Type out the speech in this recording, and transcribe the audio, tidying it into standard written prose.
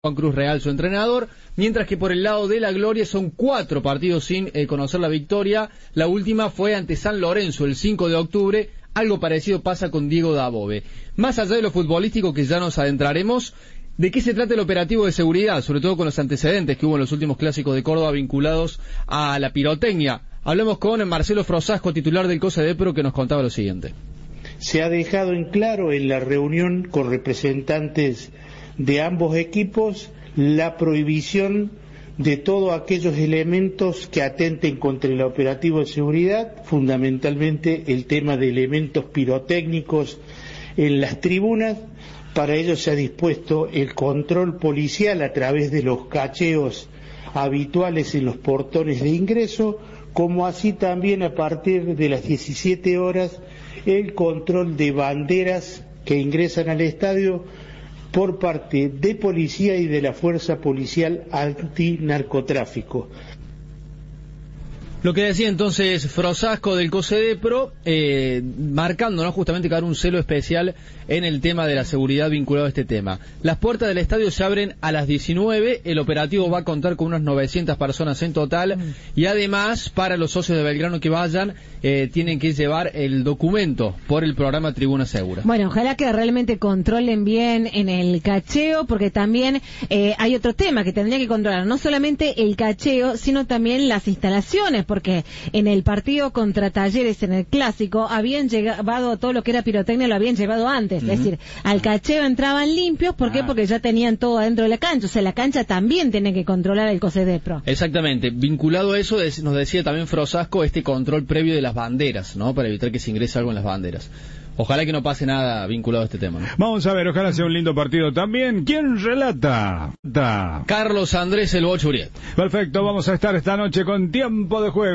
Juan Cruz Real, su entrenador, mientras que por el lado de la Gloria son 4 partidos sin conocer la victoria. La última fue ante San Lorenzo el 5 de octubre. Algo parecido pasa con Diego Dabove. Más allá de lo futbolístico, que ya nos adentraremos, ¿de qué se trata el operativo de seguridad? Sobre todo con los antecedentes que hubo en los últimos clásicos de Córdoba vinculados a la pirotecnia. Hablamos con Marcelo Frosasco, titular del COSEDEPRO, que nos contaba lo siguiente. Se ha dejado en claro en la reunión con representantes de ambos equipos la prohibición de todos aquellos elementos que atenten contra el operativo de seguridad, fundamentalmente el tema de elementos pirotécnicos en las tribunas. Para ello se ha dispuesto el control policial a través de los cacheos habituales en los portones de ingreso, como así también a partir de las 17 horas el control de banderas que ingresan al estadio por parte de policía y de la Fuerza Policial Antinarcotráfico. Lo que decía entonces Frosasco del COSEDEPRO, marcando, ¿no?, justamente que habrá un celo especial en el tema de la seguridad vinculado a este tema. Las puertas del estadio se abren a las 19, el operativo va a contar con unas 900 personas en total, y además, para los socios de Belgrano que vayan, tienen que llevar el documento por el programa Tribuna Segura. Bueno, ojalá que realmente controlen bien en el cacheo, porque también hay otro tema que tendría que controlar, no solamente el cacheo, sino también las instalaciones, porque en el partido contra Talleres, en el clásico, habían llevado todo lo que era pirotecnia, lo habían llevado antes, es decir, al cacheo entraban limpios. ¿Por qué? Porque ya tenían todo adentro de la cancha, o sea, la cancha también tiene que controlar el COSEDEPRO. Exactamente, vinculado a eso, nos decía también Frosasco este control previo de las banderas, ¿no?, para evitar que se ingrese algo en las banderas. Ojalá que no pase nada vinculado a este tema, ¿no? Vamos a ver, ojalá sea un lindo partido también. ¿Quién relata? Carlos Andrés El Bocho Uriet. Perfecto, vamos a estar esta noche con Tiempo de Juego.